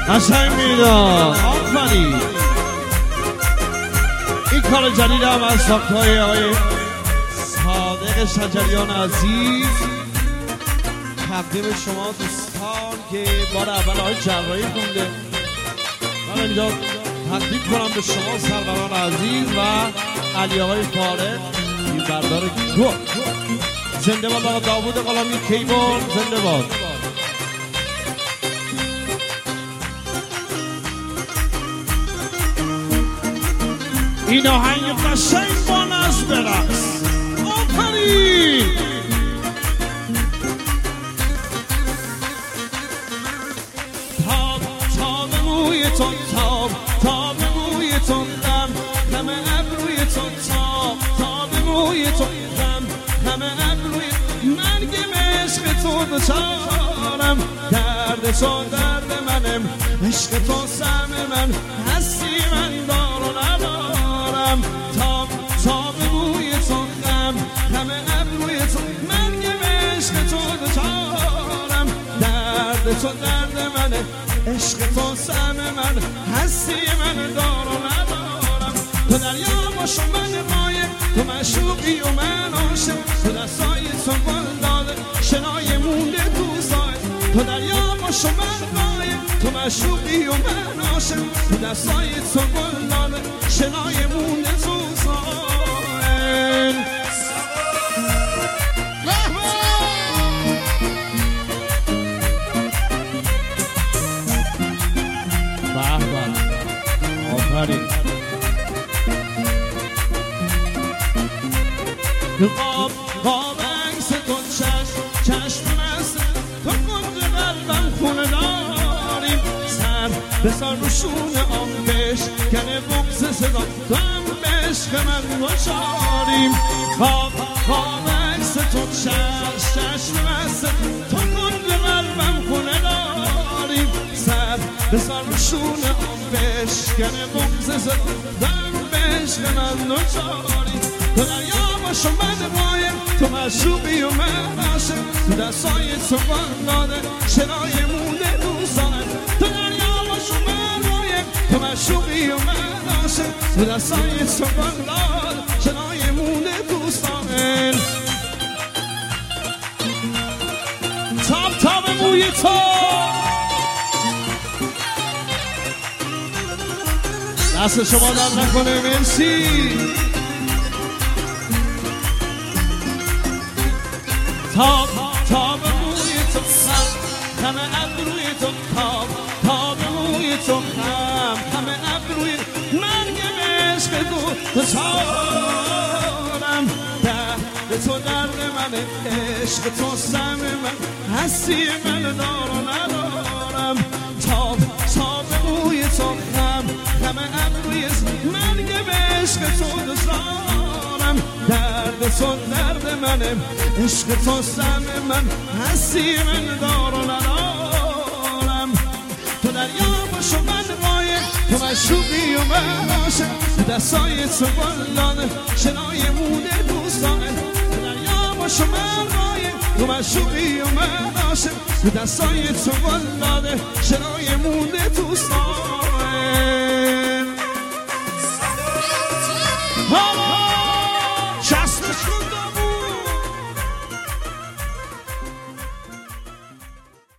قشنگ میداد. آفرین. این کار جدید هم از ساختهای آقای صادق شجریان عزیز تقدیم شما دوستان که بار اول آقای جراحی خونده. من اینجا تقدیم کنم به شما سروران عزیز و علی آقای فارغ این بردار گل. زنده باد آقا داوود غلامی کیبورد، زنده باد. این آهنگ قشنگ با ناز برقص. آفرین. تاب مویتون تاب مویتون غم همه ابرویتون تاب مویتون غم همه ابروی من که عشق تو دچارم درد تو درد منم عشق تو سهم من هستی من دار و ندارم تاب مویتون غم همه ابرویتون من که عشق تو دچارم درد تو درد منه عشق تو سهم من هستی من دار و ندارم تو دریا باشو من مایه تو مشوقی و من عاشق تو دستای تو گل داده شنای مونده تو سایه تو دریا باشو من مایه تو مشوقی و من عاشق تو دستای تو گل داده شنای مونده تو سایه قاب عکس تو چشم مست تو کنج قلبم خونه داریم سر بسار رو شونه آن بشکنه بغض صدا تو هم عشق من گشاریم قاب عکس تو چشم مست تو کنج قلبم خونه داریم سر بسار رو شونه آن بشکنه بغض صدا تو هم عشق من گشاریم تو دریا باشو من مایم تو مشوقی و من عاشق تو دستای تو داده شنای مونده دوستانه تو دریا باشو من مایم تو مشوقی و من عاشق تو دستای تو داده شنای مونده دوستانه تاب موی تو دست شما در نکنه. مرسی. تاب موی تو همه ابروی تو تاب موی تو همه ابروی مرگم عشق تو دچارم درد تو درد منه عشق تو سهم من هستی من دار و ندارم تاب موی تو همه ابروی مرگم عشق تو دچارم درد تو درد منه عشق تو سهم من هستی من دار و ندارم تو دریا باشو من مایه تو مشوقی و من عاشق تو دستای تو گل داده شنای مونده دوستانه تو دریا باشو من مایه تو مشوقی و من عاشق تو دستای تو گل داده شنای مونده دوستانه